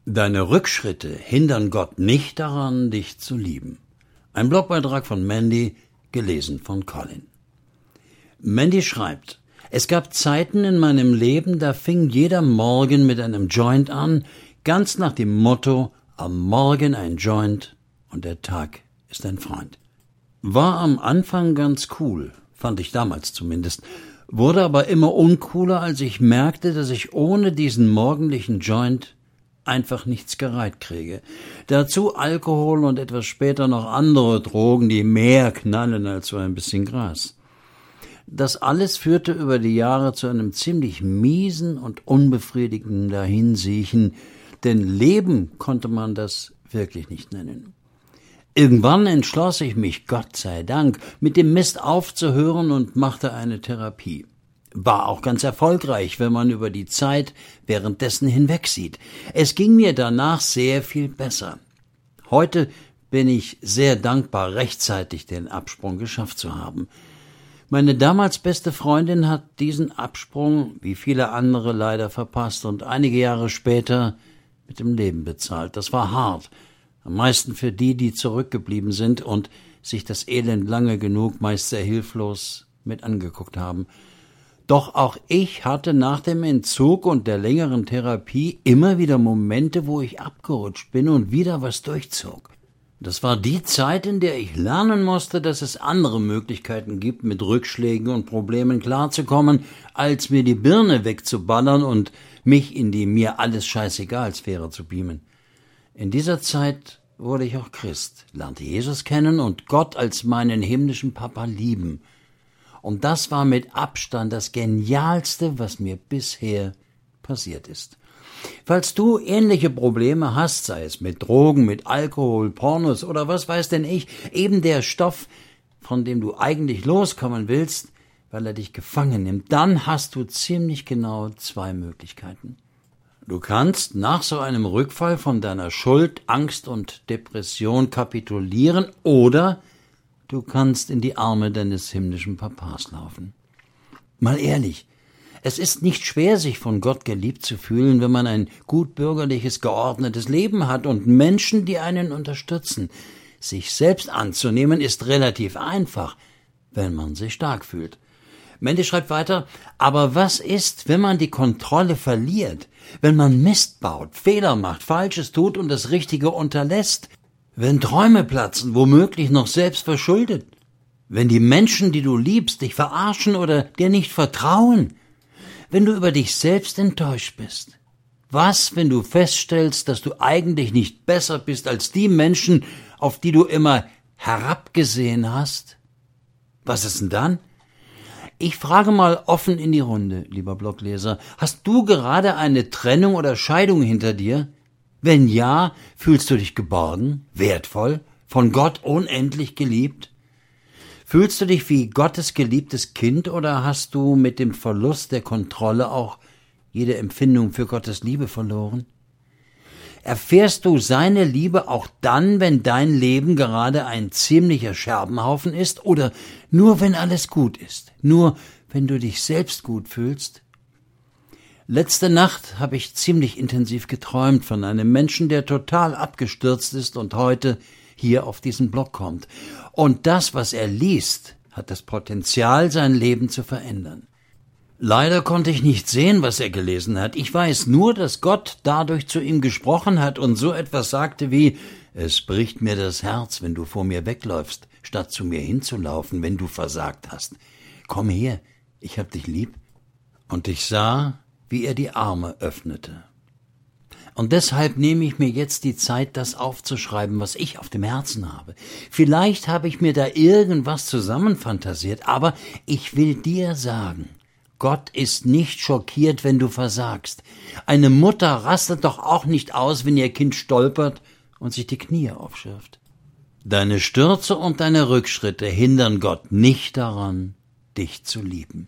Deine Rückschritte hindern Gott nicht daran, dich zu lieben. Ein Blogbeitrag von Mandy, gelesen von Colin. Mandy schreibt: Es gab Zeiten in meinem Leben, da fing jeder Morgen mit einem Joint an, ganz nach dem Motto: am Morgen ein Joint und der Tag ist ein Freund. War am Anfang ganz cool, fand ich damals zumindest, wurde aber immer uncooler, als ich merkte, dass ich ohne diesen morgendlichen Joint einfach nichts gereiht kriege. Dazu Alkohol und etwas später noch andere Drogen, die mehr knallen als so ein bisschen Gras. Das alles führte über die Jahre zu einem ziemlich miesen und unbefriedigenden Dahinsiechen, denn Leben konnte man das wirklich nicht nennen. Irgendwann entschloss ich mich, Gott sei Dank, mit dem Mist aufzuhören und machte eine Therapie. War auch ganz erfolgreich, wenn man über die Zeit währenddessen hinwegsieht. Es ging mir danach sehr viel besser. Heute bin ich sehr dankbar, rechtzeitig den Absprung geschafft zu haben. Meine damals beste Freundin hat diesen Absprung, wie viele andere, leider verpasst und einige Jahre später mit dem Leben bezahlt. Das war hart, am meisten für die, die zurückgeblieben sind und sich das Elend lange genug, meist sehr hilflos, mit angeguckt haben. Doch auch ich hatte nach dem Entzug und der längeren Therapie immer wieder Momente, wo ich abgerutscht bin und wieder was durchzog. Das war die Zeit, in der ich lernen musste, dass es andere Möglichkeiten gibt, mit Rückschlägen und Problemen klarzukommen, als mir die Birne wegzuballern und mich in die mir alles scheißegal Sphäre zu beamen. In dieser Zeit wurde ich auch Christ, lernte Jesus kennen und Gott als meinen himmlischen Papa lieben. Und das war mit Abstand das Genialste, was mir bisher passiert ist. Falls du ähnliche Probleme hast, sei es mit Drogen, mit Alkohol, Pornos oder was weiß denn ich, eben der Stoff, von dem du eigentlich loskommen willst, weil er dich gefangen nimmt, dann hast du ziemlich genau 2 Möglichkeiten. Du kannst nach so einem Rückfall von deiner Schuld, Angst und Depression kapitulieren oder du kannst in die Arme deines himmlischen Papas laufen. Mal ehrlich, es ist nicht schwer, sich von Gott geliebt zu fühlen, wenn man ein gut bürgerliches, geordnetes Leben hat und Menschen, die einen unterstützen. Sich selbst anzunehmen ist relativ einfach, wenn man sich stark fühlt. Mandy schreibt weiter: Aber was ist, wenn man die Kontrolle verliert, wenn man Mist baut, Fehler macht, Falsches tut und das Richtige unterlässt? Wenn Träume platzen, womöglich noch selbst verschuldet? Wenn die Menschen, die du liebst, dich verarschen oder dir nicht vertrauen? Wenn du über dich selbst enttäuscht bist? Was, wenn du feststellst, dass du eigentlich nicht besser bist als die Menschen, auf die du immer herabgesehen hast? Was ist denn dann? Ich frage mal offen in die Runde, lieber Blogleser. Hast du gerade eine Trennung oder Scheidung hinter dir? Wenn ja, fühlst du dich geborgen, wertvoll, von Gott unendlich geliebt? Fühlst du dich wie Gottes geliebtes Kind oder hast du mit dem Verlust der Kontrolle auch jede Empfindung für Gottes Liebe verloren? Erfährst du seine Liebe auch dann, wenn dein Leben gerade ein ziemlicher Scherbenhaufen ist oder nur wenn alles gut ist, nur wenn du dich selbst gut fühlst? Letzte Nacht habe ich ziemlich intensiv geträumt von einem Menschen, der total abgestürzt ist und heute hier auf diesen Blog kommt. Und das, was er liest, hat das Potenzial, sein Leben zu verändern. Leider konnte ich nicht sehen, was er gelesen hat. Ich weiß nur, dass Gott dadurch zu ihm gesprochen hat und so etwas sagte wie: Es bricht mir das Herz, wenn du vor mir wegläufst, statt zu mir hinzulaufen, wenn du versagt hast. Komm her, ich hab dich lieb. Und ich sah, wie er die Arme öffnete. Und deshalb nehme ich mir jetzt die Zeit, das aufzuschreiben, was ich auf dem Herzen habe. Vielleicht habe ich mir da irgendwas zusammenfantasiert, aber ich will dir sagen, Gott ist nicht schockiert, wenn du versagst. Eine Mutter rastet doch auch nicht aus, wenn ihr Kind stolpert und sich die Knie aufschürft. Deine Stürze und deine Rückschritte hindern Gott nicht daran, dich zu lieben.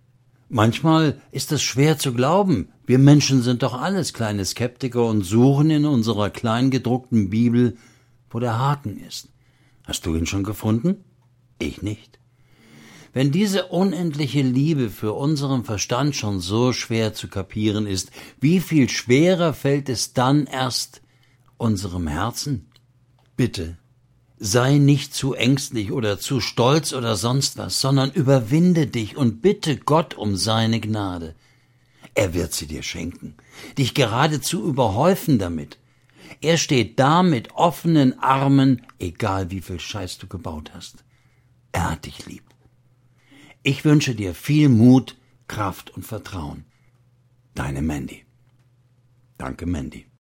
Manchmal ist es schwer zu glauben. Wir Menschen sind doch alles kleine Skeptiker und suchen in unserer kleingedruckten Bibel, wo der Haken ist. Hast du ihn schon gefunden? Ich nicht. Wenn diese unendliche Liebe für unseren Verstand schon so schwer zu kapieren ist, wie viel schwerer fällt es dann erst unserem Herzen? Bitte, sei nicht zu ängstlich oder zu stolz oder sonst was, sondern überwinde dich und bitte Gott um seine Gnade. Er wird sie dir schenken, dich geradezu überhäufen damit. Er steht da mit offenen Armen, egal wie viel Scheiß du gebaut hast. Er hat dich lieb. Ich wünsche dir viel Mut, Kraft und Vertrauen. Deine Mandy. Danke, Mandy.